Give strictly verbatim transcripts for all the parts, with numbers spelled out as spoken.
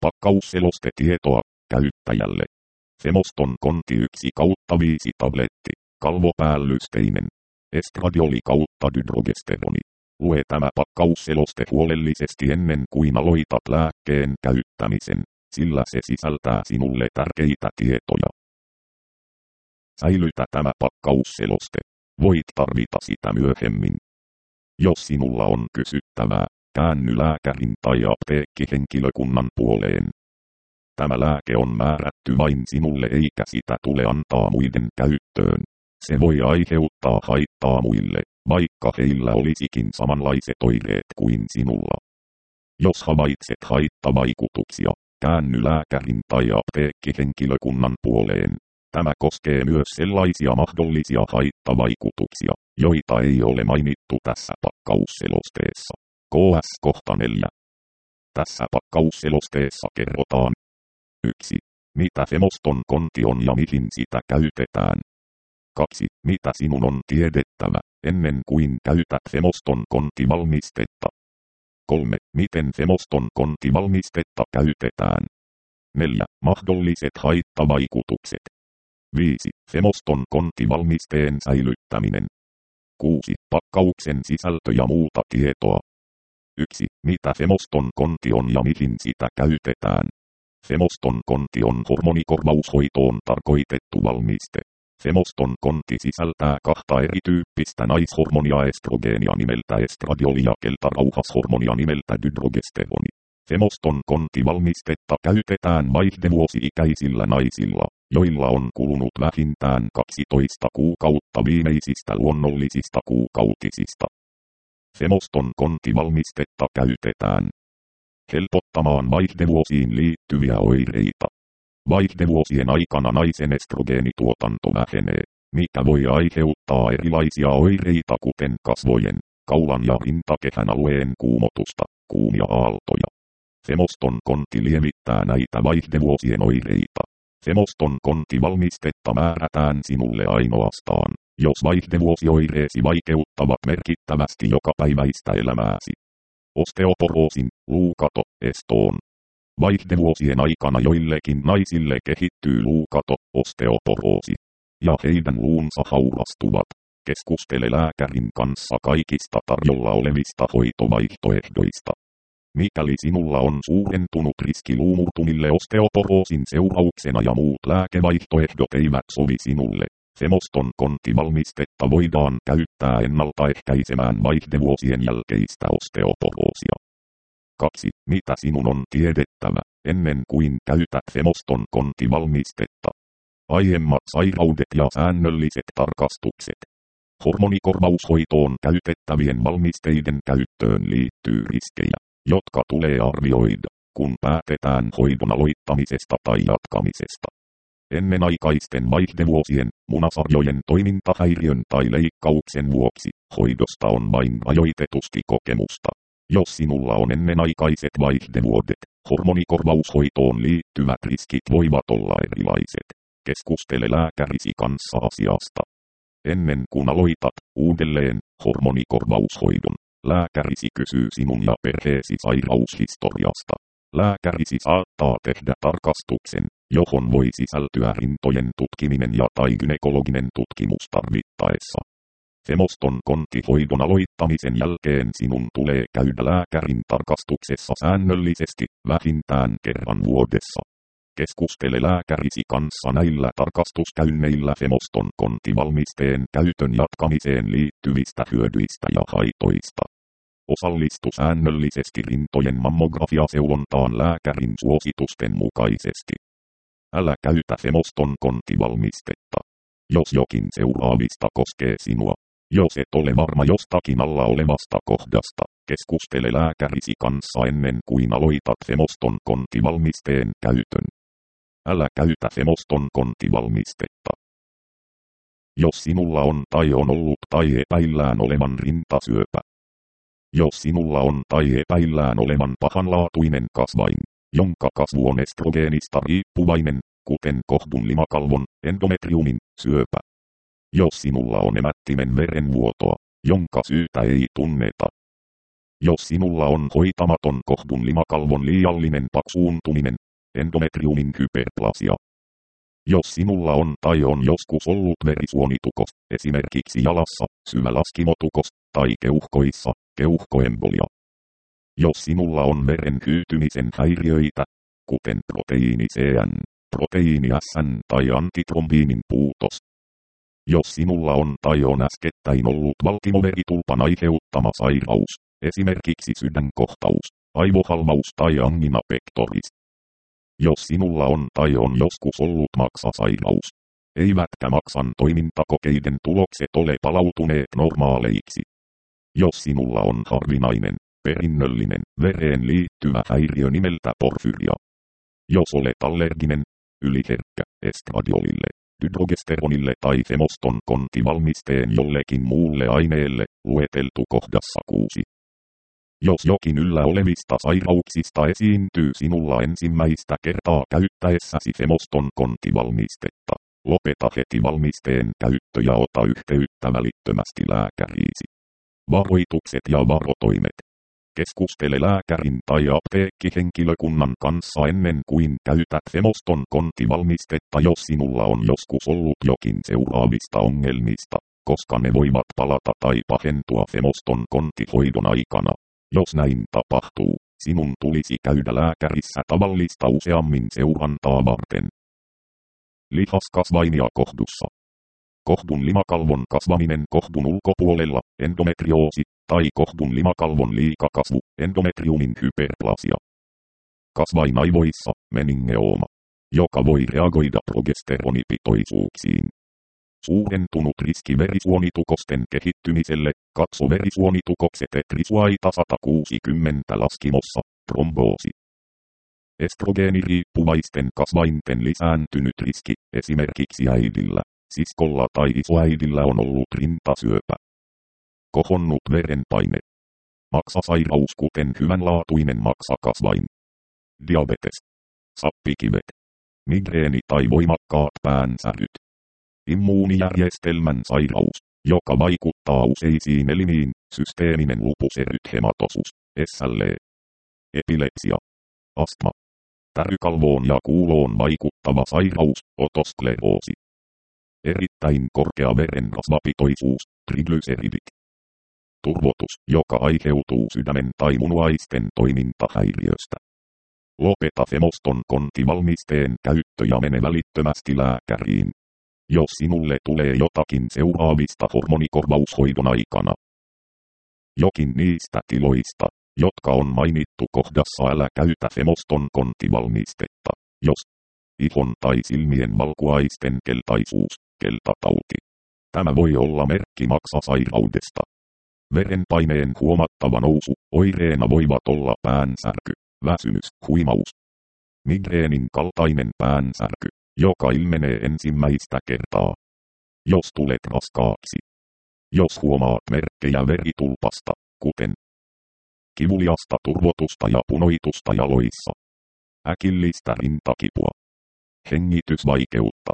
Pakkausselostetietoa käyttäjälle. Femoston konti yksi kautta viisi tabletti, kalvopäällysteinen. Estradioli kautta dydrogesteroni. Lue tämä pakkausseloste huolellisesti ennen kuin aloitat lääkkeen käyttämisen, sillä se sisältää sinulle tärkeitä tietoja. Säilytä tämä pakkausseloste. Voit tarvita sitä myöhemmin. Jos sinulla on kysyttävää, käänny lääkärin tai apteekkihenkilökunnan puoleen. Tämä lääke on määrätty vain sinulle eikä sitä tule antaa muiden käyttöön. Se voi aiheuttaa haittaa muille, vaikka heillä olisikin samanlaiset oireet kuin sinulla. Jos havaitset haittavaikutuksia, käänny lääkärin tai apteekkihenkilökunnan puoleen. Tämä koskee myös sellaisia mahdollisia haittavaikutuksia, joita ei ole mainittu tässä pakkausselosteessa. K S kohta neljä. Tässä pakkausselosteessa kerrotaan yksi. Mitä Femoston konti on ja mihin sitä käytetään. kaksi. Mitä sinun on tiedettävä, ennen kuin käytät Femoston kontivalmistetta. kolme. Miten Femoston kontivalmistetta käytetään. neljä. Mahdolliset haittavaikutukset. viisi. Femoston kontivalmisteen säilyttäminen. kuusi. Pakkauksen sisältö ja muuta tietoa. yksi. Mitä Femoston konti on ja mihin sitä käytetään. Femoston konti on hormonikorvaushoitoon tarkoitettu valmiste. Femoston konti sisältää kahta erityyppistä naishormonia estrogeenia nimeltä estradioli ja keltarauhashormonia nimeltä dydrogesteroni. Femoston kontivalmistetta käytetään vaihdevuosi-ikäisillä naisilla, joilla on kulunut vähintään kaksitoista kuukautta viimeisistä luonnollisista kuukautisista. Femoston kontivalmistetta käytetään helpottamaan vaihdevuosiin liittyviä oireita. Vaihdevuosien aikana naisen estrogeenituotanto vähenee, mikä voi aiheuttaa erilaisia oireita kuten kasvojen, kaulan ja rintakehän alueen kuumotusta, kuumia aaltoja. Femoston konti lievittää näitä vaihdevuosien oireita. Femoston kontivalmistetta määrätään sinulle ainoastaan, jos vaihdevuosioireesi vaikeuttavat merkittävästi jokapäiväistä elämääsi. Osteoporoosin, luukato, estoon. Vaihdevuosien aikana joillekin naisille kehittyy luukato, osteoporoosi, ja heidän luunsa haurastuvat. Keskustele lääkärin kanssa kaikista tarjolla olevista hoitovaihtoehdoista. Mikäli sinulla on suurentunut riski luumurtumille osteoporoosin seurauksena ja muut lääkevaihtoehdot eivät sovi sinulle, Femoston kontivalmistetta voidaan käyttää ennaltaehkäisemään vaihdevuosien jälkeistä osteoporoosia. kaksi. Mitä sinun on tiedettävä, ennen kuin käytät Femoston kontivalmistetta. Aiemmat sairaudet ja säännölliset tarkastukset. Hormonikorvaushoitoon käytettävien valmisteiden käyttöön liittyy riskejä, jotka tulee arvioida, kun päätetään hoidon aloittamisesta tai jatkamisesta. Ennenaikaisten vaihdevuosien, munasarjojen toimintahäiriön tai leikkauksen vuoksi, hoidosta on vain rajoitetusti kokemusta. Jos sinulla on ennenaikaiset vaihdevuodet, hormonikorvaushoitoon liittyvät riskit voivat olla erilaiset. Keskustele lääkärisi kanssa asiasta. Ennen kuin aloitat uudelleen hormonikorvaushoidon, lääkärisi kysyy sinun ja perheesi sairaushistoriasta. Lääkärisi saattaa tehdä tarkastuksen, johon voi sisältyä rintojen tutkiminen ja tai gynekologinen tutkimus tarvittaessa. Femoston kontihoidon aloittamisen jälkeen sinun tulee käydä lääkärin tarkastuksessa säännöllisesti, vähintään kerran vuodessa. Keskustele lääkärisi kanssa näillä tarkastuskäynneillä Femoston kontivalmisteen käytön jatkamiseen liittyvistä hyödyistä ja haitoista. Osallistu säännöllisesti rintojen mammografiaseulontaan lääkärin suositusten mukaisesti. Älä käytä Femoston kontivalmistetta, jos jokin seuraavista koskee sinua. Jos et ole varma jostakin alla olevasta kohdasta, keskustele lääkärisi kanssa ennen kuin aloitat Femoston kontivalmisteen käytön. Älä käytä Femoston kontivalmistetta. Jos sinulla on tai on ollut tai epäillään olevan rintasyöpä. Jos sinulla on tai epäillään olevan pahanlaatuinen kasvain, jonka kasvu on estrogeenista riippuvainen, kuten kohdun limakalvon, endometriumin, syöpä. Jos sinulla on emättimen verenvuotoa, jonka syytä ei tunneta. Jos sinulla on hoitamaton kohdun limakalvon liiallinen paksuuntuminen, endometriumin hyperplasia. Jos sinulla on tai on joskus ollut verisuonitukos, esimerkiksi jalassa, syvälaskimotukos, tai keuhkoissa, keuhkoembolia. Jos sinulla on veren hyytymisen häiriöitä, kuten proteiini C N, proteiini S N tai antitrombiinin puutos. Jos sinulla on tai on äskettäin ollut valtimoveritulpan aiheuttama sairaus, esimerkiksi sydänkohtaus, aivohalvaus tai angina pectoris. Jos sinulla on tai on joskus ollut maksasairaus, eivätkä maksan toimintakokeiden tulokset ole palautuneet normaaleiksi. Jos sinulla on harvinainen, perinnöllinen, vereen liittyvä häiriö nimeltä porfyria. Jos olet allerginen, yliherkkä, estradiolille, dydrogesteronille tai femoston kontivalmisteen jollekin muulle aineelle, lueteltu kohdassa kuusi. Jos jokin yllä olevista sairauksista esiintyy sinulla ensimmäistä kertaa käyttäessäsi femoston kontivalmistetta, lopeta heti valmisteen käyttö ja ota yhteyttä välittömästi lääkäriisi. Varoitukset ja varotoimet. Keskustele lääkärin tai apteekkihenkilökunnan kanssa ennen kuin käytät femoston kontivalmistetta, jos sinulla on joskus ollut jokin seuraavista ongelmista, koska ne voivat palata tai pahentua femoston kontihoidon aikana. Jos näin tapahtuu, sinun tulisi käydä lääkärissä tavallista useammin seurantaa varten. Lihaskasvainia kohdussa. Kohdun limakalvon kasvaminen kohdun ulkopuolella, endometrioosi, tai kohdun limakalvon liikakasvu, endometriumin hyperplasia. Kasvainaivoissa, meningeooma, joka voi reagoida progesteronipitoisuuksiin. Suurentunut riski verisuonitukosten kehittymiselle, katso verisuonitukokset etrisuaita sata kuusikymmentä laskimossa, tromboosi. Estrogeeniriippuvaisten kasvainten lisääntynyt riski, esimerkiksi äidillä, siskolla tai isoäidillä on ollut rintasyöpä. Kohonnut verenpaine. Maksasairaus kuten hyvänlaatuinen maksakasvain. Diabetes. Sappikivet. Migreeni tai voimakkaat päänsäryt. Immuunijärjestelmän sairaus, joka vaikuttaa useisiin elimiin, systeeminen lupuserythematosus, S L E. Epilepsia. Astma. Tärykalvoon ja kuuloon vaikuttava sairaus, otoskleroosi. Erittäin korkea verenrasvapitoisuus, triglyceridit. Turvotus, joka aiheutuu sydämen tai munuaisten toimintahäiriöstä. Lopeta femoston kontivalmisteen käyttö ja mene välittömästi lääkäriin. Jos sinulle tulee jotakin seuraavista hormonikorvaushoidon aikana. Jokin niistä tiloista, jotka on mainittu kohdassa, älä käytä femoston kontivalmistetta, jos ihon tai silmien valkuaisten keltaisuus, keltatauti. Tämä voi olla merkki maksasairaudesta. Verenpaineen huomattava nousu, oireena voivat olla päänsärky, väsymys, huimaus. Migreenin kaltainen päänsärky, joka ilmenee ensimmäistä kertaa. Jos tulet raskaaksi. Jos huomaat merkkejä veritulpasta, kuten kivuliasta turvotusta ja punoitusta jaloissa. Äkillistä rintakipua. Hengitysvaikeutta.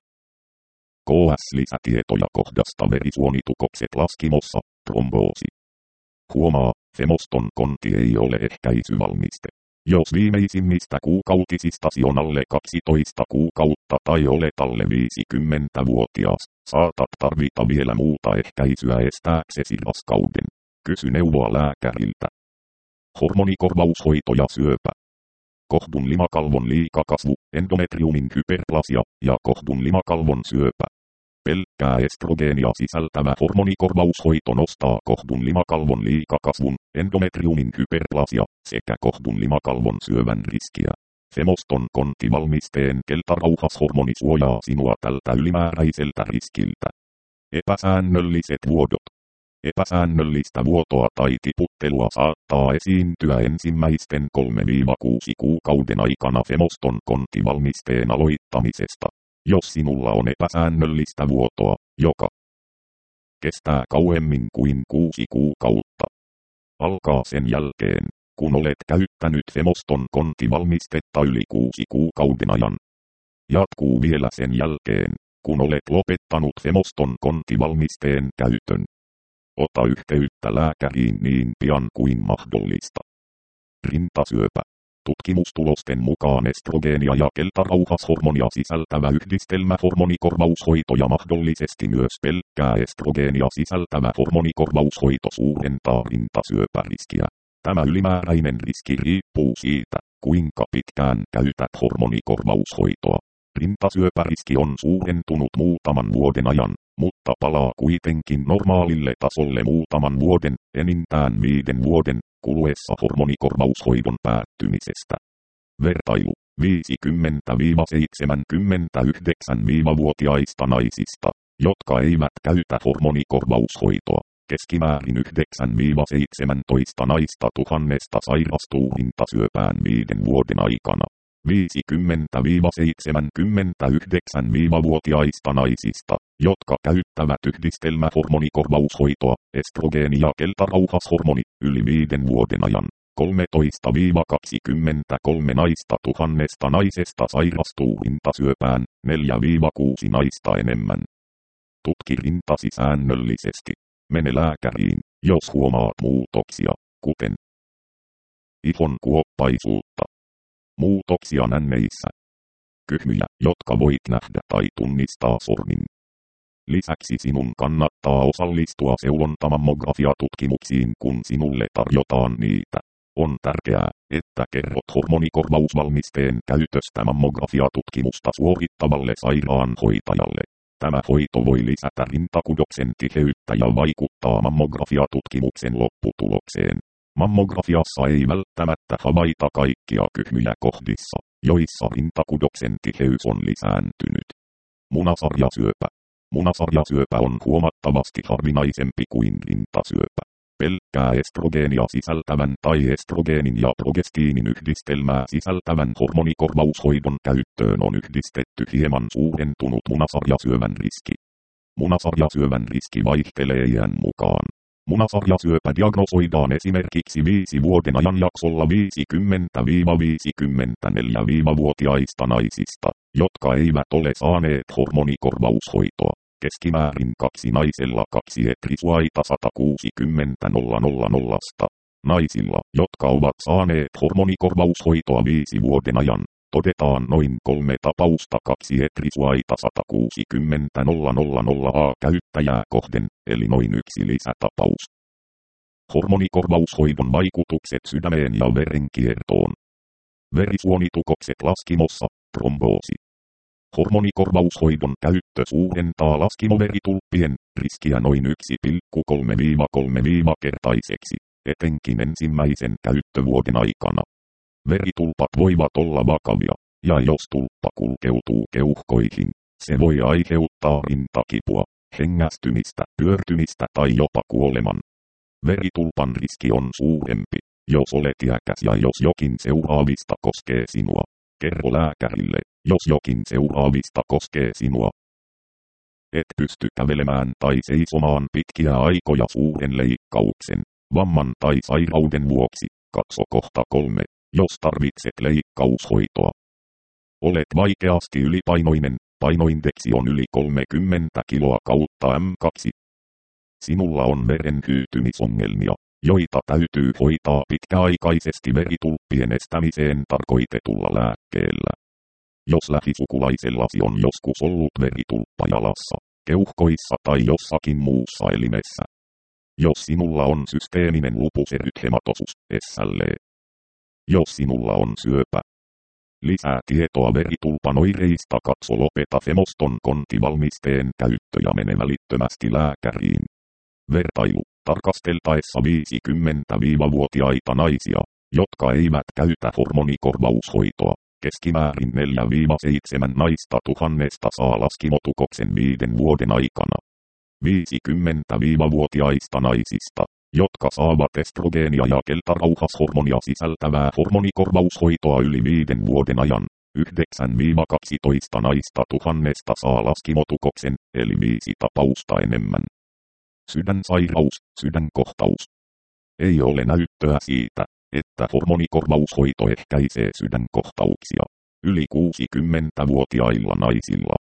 K S-lisätietoja kohdasta verisuonitukokset laskimossa, tromboosi. Huomaa, femoston konti ei ole ehkäisyvalmiste. Jos viimeisimmistä kuukautisistasi on alle kaksitoista kuukautta tai olet alle viisikymmentävuotias, saatat tarvita vielä muuta ehkäisyä estääksesi raskauden. Kysy neuvoa lääkäriltä. Hormonikorvaushoito ja syöpä. Kohdun limakalvon liikakasvu, endometriumin hyperplasia ja kohdun limakalvon syöpä. Pelkkää estrogeenia sisältävä hormonikorvaushoito nostaa kohdun limakalvon liikakasvun, endometriumin hyperplasia sekä kohdun limakalvon syövän riskiä. Femoston kontivalmisteen keltarauhashormoni suojaa sinua tältä ylimääräiseltä riskiltä. Epäsäännölliset vuodot. Epäsäännöllistä vuotoa tai tiputtelua saattaa esiintyä ensimmäisten kolmesta kuuteen kuukauden aikana femoston kontivalmisteen aloittamisesta. Jos sinulla on epäsäännöllistä vuotoa, joka kestää kauemmin kuin kuusi kuukautta, alkaa sen jälkeen, kun olet käyttänyt femoston kontivalmistetta yli kuusi kuukauden ajan. Jatkuu vielä sen jälkeen, kun olet lopettanut femoston kontivalmisteen käytön. ota yhteyttä lääkäriin niin pian kuin mahdollista. Rintasyöpä. Tutkimustulosten mukaan estrogeenia ja keltarauhashormonia sisältävä yhdistelmähormonikorvaushoito ja mahdollisesti myös pelkkää estrogeenia sisältävä hormonikorvaushoito suurentaa rintasyöpäriskiä. Tämä ylimääräinen riski riippuu siitä, kuinka pitkään käytät hormonikorvaushoitoa. Rintasyöpäriski on suurentunut muutaman vuoden ajan, mutta palaa kuitenkin normaalille tasolle muutaman vuoden, enintään viiden vuoden, kuluessa hormonikorvaushoidon päättymisestä. Vertailu. viisikymmentä–seitsemänkymmentäyhdeksän-vuotiaista naisista, jotka eivät käytä hormonikorvaushoitoa. Keskimäärin yhdeksän–seitsemäntoista naista tuhannesta sairastuu rintasyöpään viiden vuoden aikana. viisikymmentä–seitsemänkymmentäyhdeksän-vuotiaista naisista, jotka käyttävät yhdistelmähormonikorvaushoitoa, estrogeeni ja keltarauhashormoni, yli viiden vuoden ajan. kolmetoista–kaksikymmentäkolme naista tuhannesta naisesta sairastuu rintasyöpään, neljä–kuusi naista enemmän. Tutki rintasi säännöllisesti. Mene lääkäriin, jos huomaat muutoksia, kuten ihon kuoppaisuutta, muutoksia nänneissä, kyhmyjä, jotka voit nähdä tai tunnistaa sormin. Lisäksi sinun kannattaa osallistua seulontamammografiatutkimuksiin, kun sinulle tarjotaan niitä. On tärkeää, että kerrot hormonikorvausvalmisteen käytöstä mammografiatutkimusta suorittavalle sairaanhoitajalle. Tämä hoito voi lisätä rintakudoksen tiheyttä ja vaikuttaa mammografiatutkimuksen lopputulokseen. Mammografiassa ei välttämättä havaita kaikkia kyhmyjä kohdissa, joissa rintakudoksen tiheys on lisääntynyt. Munasarjasyöpä. Munasarjasyöpä on huomattavasti harvinaisempi kuin rintasyöpä. Pelkkää estrogeenia sisältävän tai estrogeenin ja progestiinin yhdistelmää sisältävän hormonikorvaushoidon käyttöön on yhdistetty hieman suurentunut munasarjasyövän riski. Munasarjasyövän riski vaihtelee iän mukaan. Munasarjasyöpä diagnosoidaan esimerkiksi viisi vuoden ajanjaksolla viisikymmentä–viisikymmentäneljä-vuotiaista naisista, jotka eivät ole saaneet hormonikorvaushoitoa. Keskimäärin kaksi naisella kaksi etrisuaita sata kuusikymmentä nolla nolla nollasta. Naisilla, jotka ovat saaneet hormonikorvaushoitoa viisi vuoden ajan, todetaan noin kolme tapausta kaksi etrisuaita sata kuusikymmentä nolla nolla nolla a käyttäjää kohden, eli noin yksi lisätapaus. Hormonikorvaushoidon vaikutukset sydämeen ja verenkiertoon. Verisuonitukokset laskimossa, tromboosi. Hormonikorvaushoidon käyttö suurentaa laskimoveritulppien riskiä noin yksi pilkku kolme–kolme kertaiseksi, etenkin ensimmäisen käyttövuoden aikana. Veritulpat voivat olla vakavia, ja jos tulppa kulkeutuu keuhkoihin, se voi aiheuttaa rintakipua, hengästymistä, pyörtymistä tai jopa kuoleman. Veritulpan riski on suurempi, jos olet iäkäs ja jos jokin seuraavista koskee sinua. Kerro lääkärille, jos jokin seuraavista koskee sinua. Et pysty kävelemään tai seisomaan pitkiä aikoja suuren leikkauksen, vamman tai sairauden vuoksi. Katso kohta kolme, jos tarvitset leikkaushoitoa. Olet vaikeasti ylipainoinen, painoindeksi on yli kolmekymmentä kiloa kautta M kaksi. Sinulla on verenhyytymisongelmia, joita täytyy hoitaa pitkäaikaisesti veritulppien estämiseen tarkoitetulla lääkkeellä. Jos lähisukulaisellasi on joskus ollut veritulppa jalassa, keuhkoissa tai jossakin muussa elimessä. Jos sinulla on systeeminen lupus erythematosus, S L E. Jos sinulla on syöpä. Lisää tietoa veritulpan oireista, katso lopeta Femoston kontivalmisteen käyttö ja mene välittömästi lääkäriin. Vertailu. Tarkasteltaessa viisikymmentä–vuotiaita naisia, jotka eivät käytä hormonikorvaushoitoa, keskimäärin neljä–seitsemän naista tuhannesta saa laskimotukoksen viiden vuoden aikana. viisikymmentä–vuotiaista naisista, jotka saavat estrogeenia ja keltarauhashormonia sisältävää hormonikorvaushoitoa yli viiden vuoden ajan, yhdeksän–kaksitoista naista tuhannesta saa laskimotukoksen, eli viisi tapausta enemmän. Sydänsairaus, sydänkohtaus. Ei ole näyttöä siitä, että hormonikorvaushoito ehkäisee sydänkohtauksia. Yli kuusikymmentävuotiailla naisilla,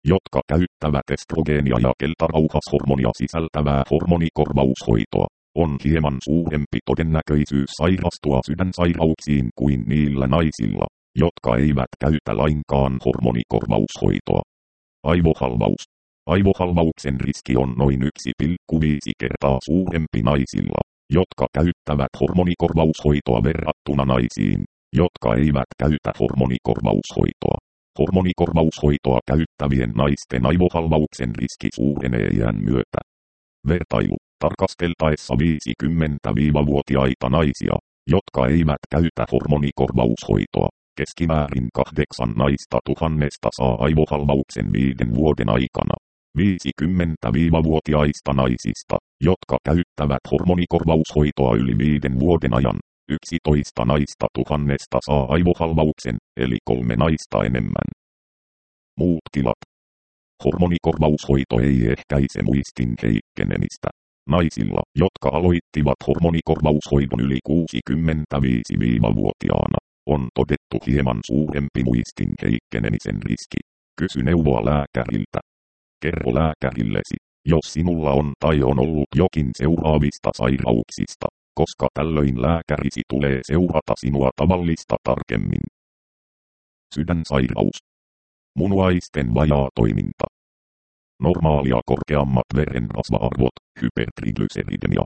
jotka käyttävät estrogeenia ja keltarauhashormonia sisältävää hormonikorvaushoitoa, on hieman suurempi todennäköisyys sairastua sydänsairauksiin kuin niillä naisilla, jotka eivät käytä lainkaan hormonikorvaushoitoa. Aivohalvaus. Aivohalvauksen riski on noin yksi pilkku viisi kertaa suurempi naisilla, jotka käyttävät hormonikorvaushoitoa verrattuna naisiin, jotka eivät käytä hormonikorvaushoitoa. Hormonikorvaushoitoa käyttävien naisten aivohalvauksen riski suurenee iän myötä. Vertailu. Tarkasteltaessa viisikymmentä-vuotiaita naisia, jotka eivät käytä hormonikorvaushoitoa, keskimäärin kahdeksan naista tuhannesta saa aivohalvauksen viiden vuoden aikana. viisikymmentä-vuotiaista naisista, jotka käyttävät hormonikorvaushoitoa yli viiden vuoden ajan, yksitoista naista tuhannesta saa aivohalvauksen, eli kolme naista enemmän. Muut tilat. Hormonikorvaushoito ei ehkäise muistin heikkenemistä. Naisilla, jotka aloittivat hormonikorvaushoidon yli kuusikymmentäviisi-vuotiaana, on todettu hieman suurempi muistin heikkenemisen riski. Kysy neuvoa lääkäriltä. Kerro lääkärillesi, jos sinulla on tai on ollut jokin seuraavista sairauksista, koska tällöin lääkärisi tulee seurata sinua tavallista tarkemmin. Sydänsairaus. Munuaisten vajaa toiminta. Normaalia korkeammat verenrasva-arvot, hypertriglyceridemia.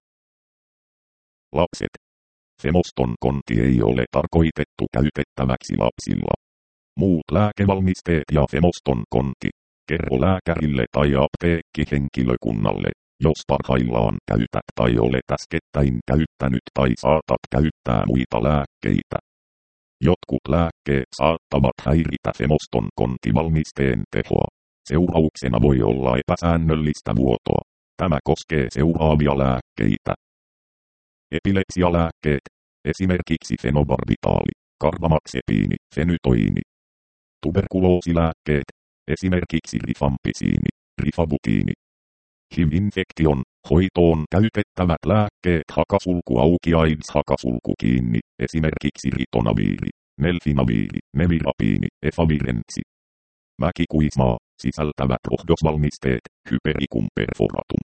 Lapset. Femoston konti ei ole tarkoitettu käytettäväksi lapsilla. Muut lääkevalmisteet ja Femoston konti. Kerro lääkärille tai apteekkihenkilökunnalle, jos parhaillaan käytät tai olet äskettäin käyttänyt tai saatat käyttää muita lääkkeitä. Jotkut lääkkeet saattavat häiritä Femoston kontivalmisteen tehoa. Seurauksena voi olla epäsäännöllistä vuotoa. Tämä koskee seuraavia lääkkeitä. Epilepsialääkkeet, esimerkiksi fenobarbitaali, karbamaxepiini, fenytoini. Tuberkuloosilääkkeet, esimerkiksi rifampisiini, rifabutiini. H I V-infektion hoitoon käytettävät lääkkeet hakasulku auki AIDS hakasulku kiinni, esimerkiksi ritonaviiri, nelfinaviiri, nevirapiini, efavirenssi. Mäkikuismaa sisältävät rohdosvalmisteet, hypericum perforatum.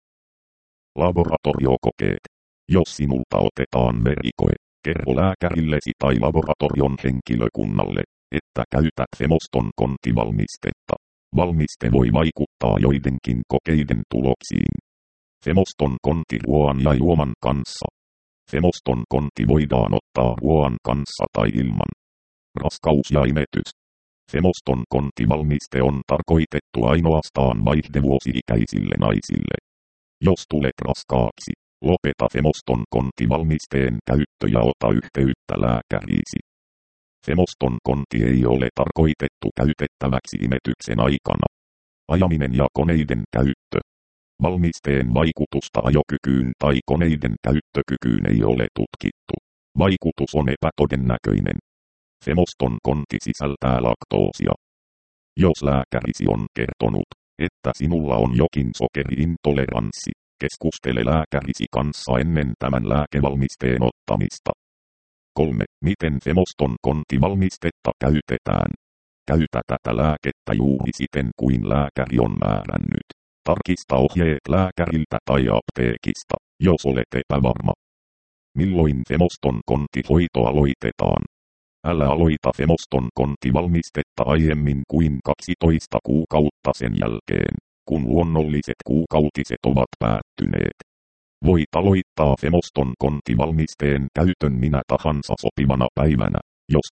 Laboratoriokokeet. Jos sinulta otetaan verikoe, kerro lääkärillesi tai laboratorion henkilökunnalle, että käytät Femoston kontivalmistetta. Valmiste voi vaikuttaa joidenkin kokeiden tuloksiin. Femoston konti ruoan ja juoman kanssa. Femoston konti voidaan ottaa ruoan kanssa tai ilman. Raskaus ja imetys. Femoston kontivalmiste on tarkoitettu ainoastaan vaihdevuosi-ikäisille naisille. Jos tulet raskaaksi, lopeta Femoston kontivalmisteen käyttö ja ota yhteyttä lääkäriisi. Femoston konti ei ole tarkoitettu käytettäväksi imetyksen aikana. Ajaminen ja koneiden käyttö. Valmisteen vaikutusta ajokykyyn tai koneiden käyttökykyyn ei ole tutkittu. Vaikutus on epätodennäköinen. Femoston konti sisältää laktoosia. Jos lääkärisi on kertonut, että sinulla on jokin sokeriintoleranssi, keskustele lääkärisi kanssa ennen tämän lääkevalmisteen ottamista. kolme. Miten Femoston kontivalmistetta käytetään? Käytä tätä lääkettä juuri siten kuin lääkäri on määrännyt. Tarkista ohjeet lääkäriltä tai apteekista, jos olet epävarma. Milloin Femoston kontihoito aloitetaan? Älä aloita Femoston kontivalmistetta aiemmin kuin kaksitoista kuukautta sen jälkeen, kun luonnolliset kuukautiset ovat päättyneet. Voit aloittaa Femoston kontivalmisteen käytön minä tahansa sopivana päivänä, jos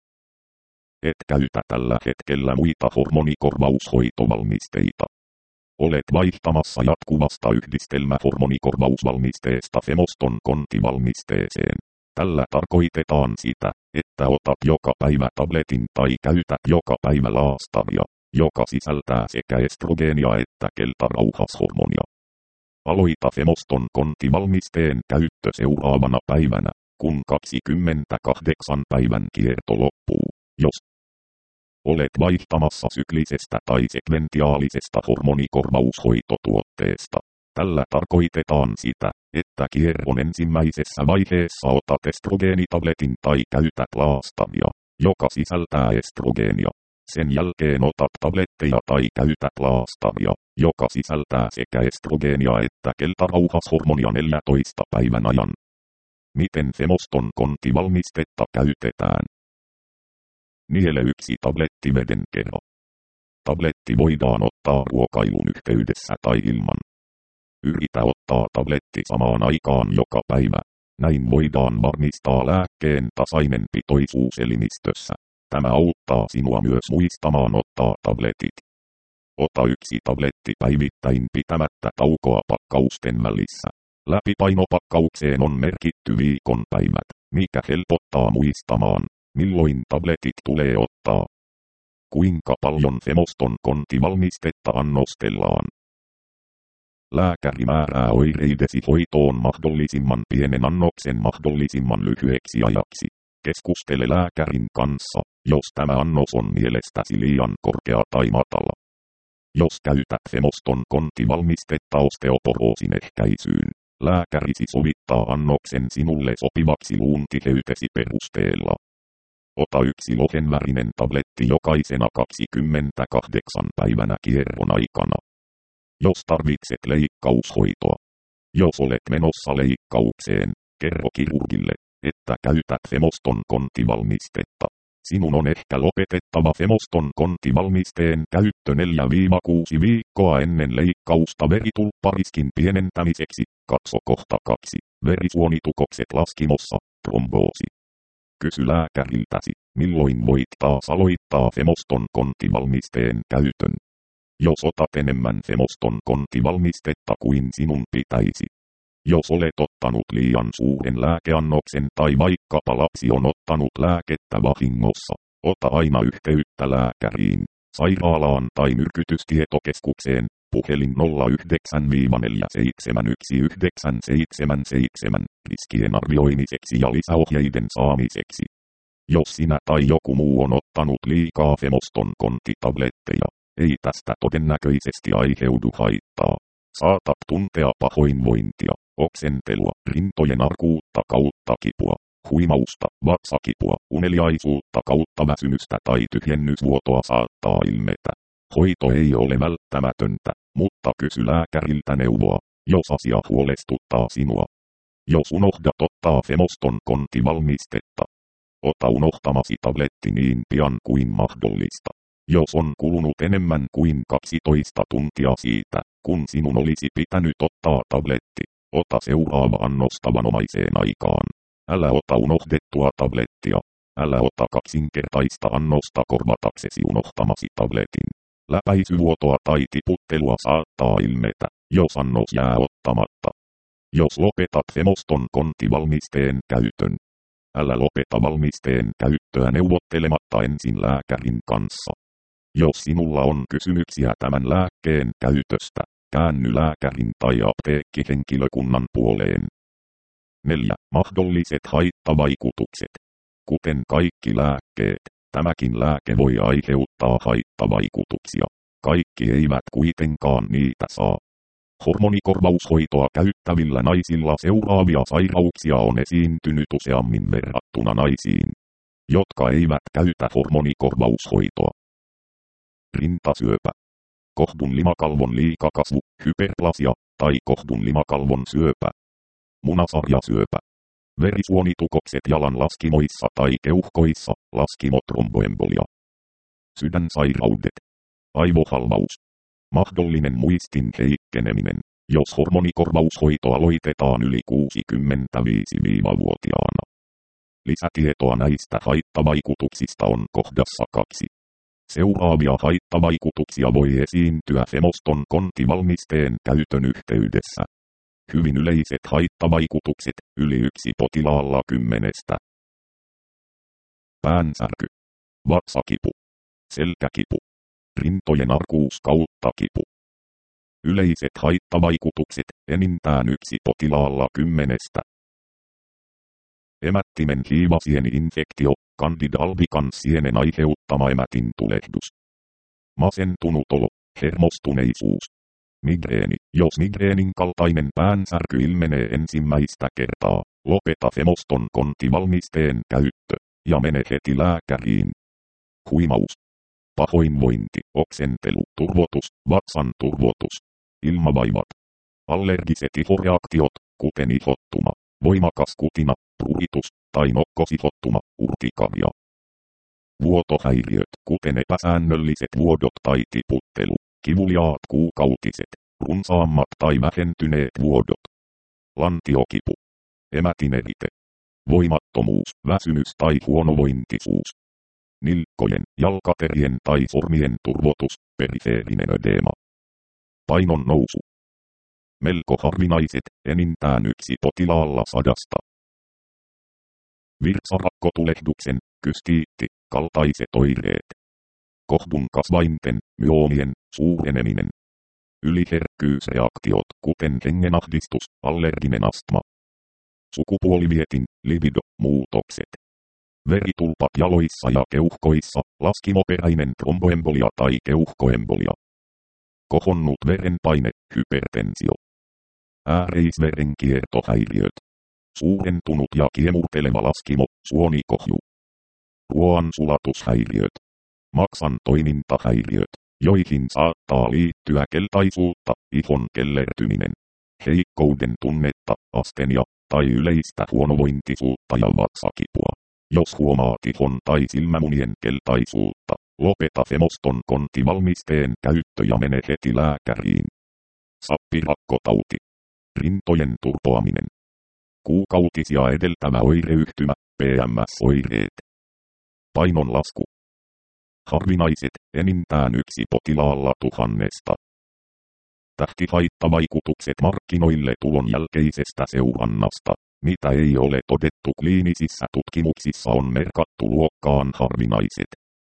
et käytä tällä hetkellä muita hormonikorvaushoitovalmisteita. Olet vaihtamassa jatkuvasta yhdistelmähormonikorvausvalmisteesta Femoston kontivalmisteeseen. Tällä tarkoitetaan sitä, että otat joka päivä tabletin tai käytät joka päivä laastaria, joka sisältää sekä estrogeenia että keltarauhashormonia. Aloita Femoston kontivalmisteen käyttö seuraavana päivänä, kun kaksikymmentäkahdeksan päivän kierto loppuu, jos olet vaihtamassa syklisestä tai sekventiaalisesta hormonikorvaushoitotuotteesta. Tällä tarkoitetaan sitä, että kierron ensimmäisessä vaiheessa otat estrogeenitabletin tai käytät laastaria, joka sisältää estrogeenia. Sen jälkeen otat tabletteja tai käytät laastaria, joka sisältää sekä estrogeenia että keltarauhashormonia neljäntoista päivän ajan. Miten Femoston kontivalmistetta käytetään? Niele yksi tabletti veden kerran. Tabletti voidaan ottaa ruokailun yhteydessä tai ilman. Yritä ottaa tabletti samaan aikaan joka päivä. Näin voidaan varmistaa lääkkeen tasainen pitoisuus elimistössä. Tämä auttaa sinua myös muistamaan ottaa tabletit. Ota yksi tabletti päivittäin pitämättä taukoa pakkausten välissä. Läpipainopakkaukseen on merkitty viikon päivät, mikä helpottaa muistamaan, milloin tabletit tulee ottaa. Kuinka paljon Femoston kontivalmistetta annostellaan? Lääkäri määrää oireidesi hoitoon mahdollisimman pienen annoksen mahdollisimman lyhyeksi ajaksi. Keskustele lääkärin kanssa, jos tämä annos on mielestäsi liian korkea tai matala. Jos käytät Femoston kontivalmistetta osteoporoosin ehkäisyyn, lääkärisi sovittaa annoksen sinulle sopivaksi luuntiheytesi perusteella. Ota yksi lohenvärinen tabletti jokaisena kaksikymmentäkahdeksan päivänä kierron aikana. Jos tarvitset leikkaushoitoa. Jos olet menossa leikkaukseen, kerro kirurgille, että käytät Femoston kontivalmistetta. Sinun on ehkä lopetettava Femoston kontivalmisteen käyttö neljä kuusi viikkoa ennen leikkausta veritulppariskin pienentämiseksi. Katso kohta kaksi. Verisuonitukokset laskimossa, tromboosi. Kysy lääkäriltäsi, milloin voit taas aloittaa Femoston kontivalmisteen käytön. Jos otat enemmän Femoston kontivalmistetta kuin sinun pitäisi. Jos olet ottanut liian suuren lääkeannoksen tai vaikkapa lapsi on ottanut lääkettä vahingossa, ota aina yhteyttä lääkäriin, sairaalaan tai myrkytystietokeskukseen, puhelin nolla yhdeksän neljä seitsemän yksi yhdeksän seitsemän seitsemän, riskien arvioimiseksi ja lisäohjeiden saamiseksi. Jos sinä tai joku muu on ottanut liikaa Femoston kontitabletteja, ei tästä todennäköisesti aiheudu haittaa. Saatat tuntea pahoinvointia, oksentelua, rintojen arkuutta kautta kipua, huimausta, vatsakipua, uneliaisuutta kautta väsymystä tai tyhjennysvuotoa saattaa ilmetä. Hoito ei ole välttämätöntä, mutta kysy lääkäriltä neuvoa, jos asia huolestuttaa sinua. Jos unohdat ottaa Femoston kontivalmistetta, ota unohtamasi tabletti niin pian kuin mahdollista. Jos on kulunut enemmän kuin kaksitoista tuntia siitä, kun sinun olisi pitänyt ottaa tabletti, ota seuraava annos tavanomaiseen aikaan. Älä ota unohdettua tablettia. Älä ota kaksinkertaista annosta korvataksesi unohtamasi tabletin. Läpäisyvuotoa tai tiputtelua saattaa ilmetä, jos annos jää ottamatta. Jos lopetat Femoston kontivalmisteen käytön, älä lopeta valmisteen käyttöä neuvottelematta ensin lääkärin kanssa. Jos sinulla on kysymyksiä tämän lääkkeen käytöstä, käänny lääkärin tai apteekkihenkilökunnan puoleen. neljä. Mahdolliset haittavaikutukset. Kuten kaikki lääkkeet, tämäkin lääke voi aiheuttaa haittavaikutuksia. Kaikki eivät kuitenkaan niitä saa. Hormonikorvaushoitoa käyttävillä naisilla seuraavia sairauksia on esiintynyt useammin verrattuna naisiin, jotka eivät käytä hormonikorvaushoitoa. Rintasyöpä. Kohdun limakalvon liikakasvu, hyperplasia, tai kohdun limakalvon syöpä. Munasarjasyöpä. Verisuonitukokset jalan laskimoissa tai keuhkoissa, laskimotromboembolia. Sydänsairaudet. Aivohalvaus. Mahdollinen muistin heikkeneminen, jos hormonikorvaushoito aloitetaan yli kuusikymmentäviisi-vuotiaana. Lisätietoa näistä haittavaikutuksista on kohdassa kaksi. Seuraavia haittavaikutuksia voi esiintyä Femoston kontivalmisteen käytön yhteydessä. Hyvin yleiset haittavaikutukset, yli yksi potilaalla kymmenestä. Päänsärky. Vatsakipu. Selkäkipu. Rintojen arkuus kautta kipu. Yleiset haittavaikutukset, enintään yksi potilaalla kymmenestä. Emättimen hiivasieni-infektio, Candida albicans sienen aiheuttama emätin tulehdus. Masentunut olo, hermostuneisuus. Migreeni, jos migreenin kaltainen päänsärky ilmenee ensimmäistä kertaa, lopeta Femoston kontivalmisteen käyttö, ja mene heti lääkäriin. Huimaus. pahoinvointi, oksentelu, turvotus, vatsan turvotus, ilmavaivat, allergiset ihoreaktiot, kuten ihottuma, voimakas kutina, pruritus tai nokkosihottuma, urtikaria. Vuotohäiriöt, kuten epäsäännölliset vuodot tai tiputtelu, kivuliaat kuukautiset, runsaammat tai vähentyneet vuodot, lantiokipu, emätinerite, voimattomuus, väsymys tai huonovointisuus, nilkkojen, jalkaterien tai sormien turvotus, perifeerinen ödeema, painon nousu. Melko harvinaiset, enintään yksi potilaalla sadasta. Virtsarakotulehduksen, kystiitti, kaltaiset oireet. Kohdun kasvainten, myoomien, suureneminen. Yliherkkyysreaktiot, kuten hengenahdistus, allerginen astma. Sukupuolivietin, libido, muutokset. Veritulpat jaloissa ja keuhkoissa, laskimoperäinen tromboembolia tai keuhkoembolia. Kohonnut verenpaine, hypertensio. Ääreisverenkiertohäiriöt. Suurentunut ja kiemurteleva laskimo, suonikohju. Ruoansulatushäiriöt. Maksan toimintahäiriöt, joihin saattaa liittyä keltaisuutta, ihon kellertyminen, heikkouden tunnetta, astenia tai yleistä huonovointisuutta ja vatsakipua. Jos huomaat ihon tai silmämunien keltaisuutta, lopeta Femoston kontivalmisteen käyttö ja mene heti lääkäriin. Sappirakkotauti. Rintojen turpoaminen. Kuukautisia edeltävä oireyhtymä, P M S-oireet. Painonlasku. Harvinaiset, enintään yksi potilaalla tuhannesta. Tähtihaittavaikutukset markkinoille tulon jälkeisestä seurannasta, mitä ei ole todettu kliinisissä tutkimuksissa, on merkattu luokkaan harvinaiset.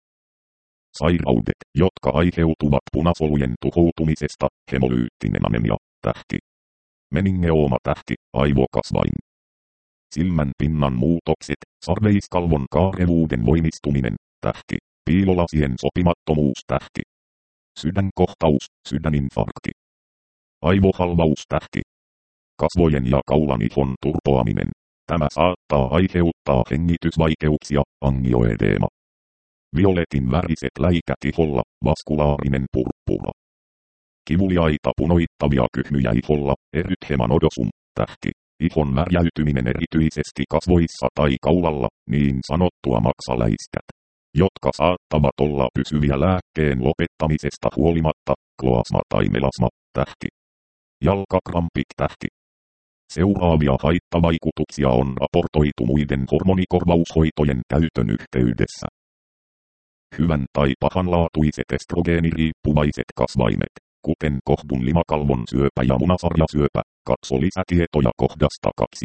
Sairaudet, jotka aiheutuvat punasolujen tuhoutumisesta, hemolyyttinen anemia, tähti. Meningeooma tähti, aivokasvain. Silmän pinnan muutokset, sarveiskalvon kaarevuuden voimistuminen, tähti. Piilolasien sopimattomuus, tähti. Sydänkohtaus, sydäninfarkti. Aivohalvaus, tähti. Kasvojen ja kaulan ihon turpoaminen. Tämä saattaa aiheuttaa hengitysvaikeuksia, angioedeema. Violetin väriset läikät iholla, vaskulaarinen purppura. Kivuliaita punoittavia kyhmyjä iholla, erythema nodosum, tähti. Ihon värjäytyminen erityisesti kasvoissa tai kaulalla, niin sanottua maksaläiskät, jotka saattavat olla pysyviä lääkkeen lopettamisesta huolimatta, kloasma tai melasma, tähti. Jalkakrampit, tähti. Seuraavia haittavaikutuksia on raportoitu muiden hormonikorvaushoitojen käytön yhteydessä. Hyvän tai pahanlaatuiset estrogeeniriippuvaiset kasvaimet, kuten kohdun limakalvon syöpä ja munasarjasyöpä, katso lisätietoja kohdasta kaksi.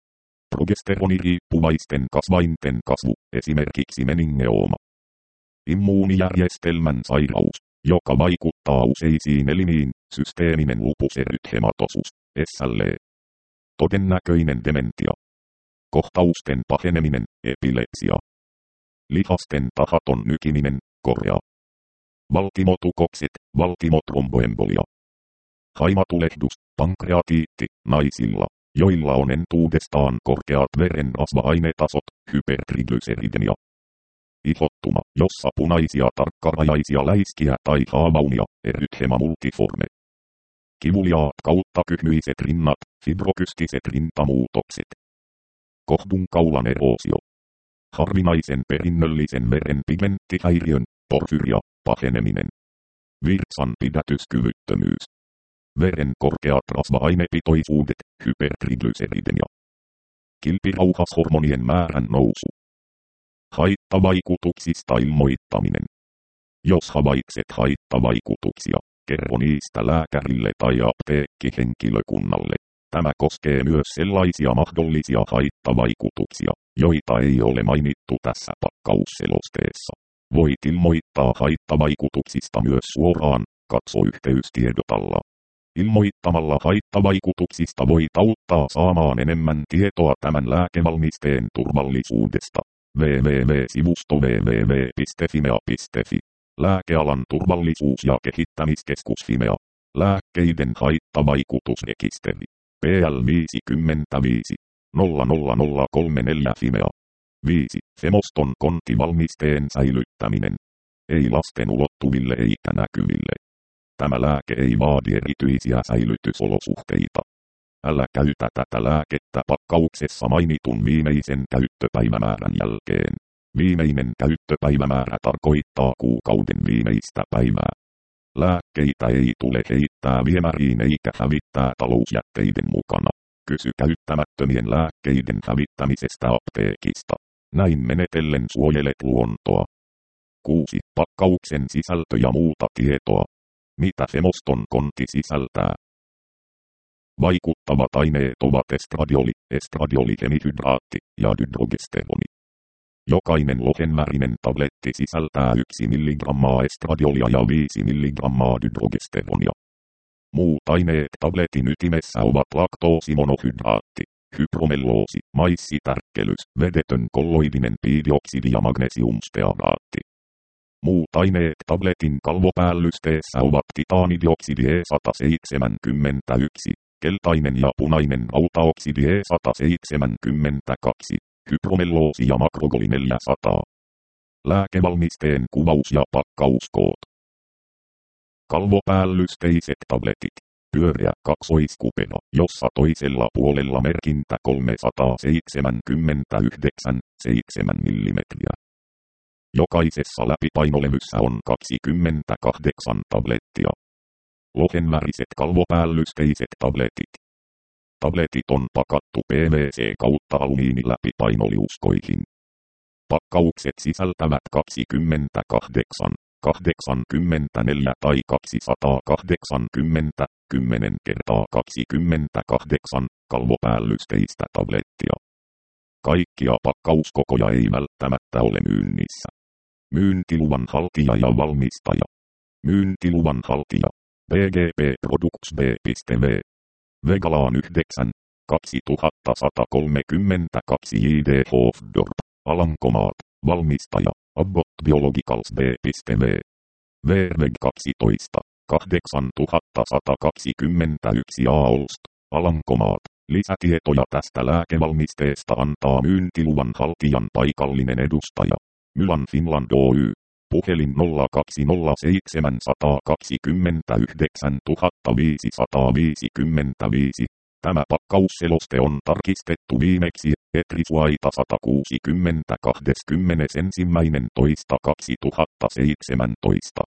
Progesteroniriippuvaisten kasvainten kasvu, esimerkiksi meningeooma. Immuunijärjestelmän sairaus, joka vaikuttaa useisiin elimiin, systeeminen lupus erythematosus, S L E. Todennäköinen dementia. Kohtausten paheneminen, epilepsia. Lihasten tahaton nykiminen, korea. Valtimotukokset, valtimotromboembolia. Haimatulehdus, pankreatiitti, naisilla, joilla on entuudestaan korkeat veren rasva-ainetasot, hypertriglyceridemia. Ihottuma, jossa punaisia tarkkarajaisia läiskiä tai haavaunia, erythema multiforme. Kivuliaat kautta kyhmyiset rinnat, fibrokystiset rintamuutokset. Kohdun kaulan eroosio. Harvinaisen perinnöllisen veren pigmenttihäiriön, porfyria, paheneminen. Virtsan pidätyskyvyttömyys. Veren korkeat rasva-ainepitoisuudet, hypertriglyceridemia. Kilpirauhashormonien määrän nousu. Haittavaikutuksista ilmoittaminen. Jos havaitset haittavaikutuksia, kerro niistä lääkärille tai apteekkihenkilökunnalle. Tämä koskee myös sellaisia mahdollisia haittavaikutuksia, joita ei ole mainittu tässä pakkausselosteessa. Voit ilmoittaa haittavaikutuksista myös suoraan, katso yhteystiedot alla. Ilmoittamalla haittavaikutuksista voit auttaa saamaan enemmän tietoa tämän lääkevalmisteen turvallisuudesta. www.sivusto www piste fimea piste fi. Lääkealan turvallisuus- ja kehittämiskeskus Fimea. Lääkkeiden haittavaikutusrekisteri. P L viisikymmentäviisi nolla nolla nolla kolme neljä Fimea. viisi. Femoston konttivalmisteen säilyttäminen. ei lasten ulottuville eikä näkyville. Tämä lääke ei vaadi erityisiä säilytysolosuhteita. Älä käytä tätä lääkettä pakkauksessa mainitun viimeisen käyttöpäivämäärän jälkeen. Viimeinen käyttöpäivämäärä tarkoittaa kuukauden viimeistä päivää. Lääkkeitä ei tule heittää viemäriin eikä hävittää talousjätteiden mukana. Kysy käyttämättömien lääkkeiden hävittämisestä apteekista. Näin menetellen suojelet luontoa. kuusi. Pakkauksen sisältö ja muuta tietoa. Mitä Femoston kontti sisältää? Vaikuttavat aineet ovat estradioli, estradiolihemihydraatti ja dydrogesteroni. Jokainen lohenvärinen tabletti sisältää yksi milligrammaa estradiolia ja viisi milligrammaa dydrogesteronia. Muut aineet tabletin ytimessä ovat laktoosimonohydraatti, hypromelloosi, maissitärkkelys, vedetön kolloidinen piidioksidi ja magnesiumstearaatti. Muut aineet tabletin kalvopäällysteissä ovat titaanidioksidi E sata seitsemänkymmentäyksi, keltainen ja punainen rautaoksidi E sata seitsemänkymmentäkaksi, hypromelloosi ja makrogoli neljäsataa. Lääkevalmisteen kuvaus ja pakkauskoot. Kalvopäällysteiset tabletit. Pyöreä kaksoiskupero, jossa toisella puolella merkintä kolmesataaseitsemänkymmentäyhdeksän pilkku seitsemän millimetriä. Jokaisessa läpipainolevyssä on kaksikymmentäkahdeksan tablettia. Lohenväriset kalvopäällysteiset tabletit. Tabletit on pakattu P V C kautta alumiiniläpipainoliuskoihin. Pakkaukset sisältävät kaksikymmentäkahdeksan, kahdeksankymmentäneljä tai kaksisataakahdeksankymmentä, kymmenen kertaa kaksikymmentäkahdeksan kalvopäällysteistä tablettia. Kaikkia pakkauskokoja ei välttämättä ole myynnissä. Myyntiluvan haltija ja valmistaja. Myyntiluvan haltija. B G P Products B V. Vegalaan yhdeksän, kaksituhattasatakolmekymmentäkaksi J D Hofdorp, Alankomaat, valmistaja, Abbott Biologicals B V. Verveg kaksitoista, kahdeksantuhattasatakaksikymmentäyksi Aalst, Alankomaat. Lisätietoja tästä lääkevalmisteesta antaa myyntiluvan haltijan paikallinen edustaja. Mylan Finland Oy. Puhelin nolla kaksi nolla seitsemän kaksi yhdeksän viisi viisi viisi. Tämä pakkausseloste on tarkistettu viimeksi Etrisuaita sata kuusikymmentä kahdeskymmenesensimmäinen toista kaksituhattaseitsemäntoista.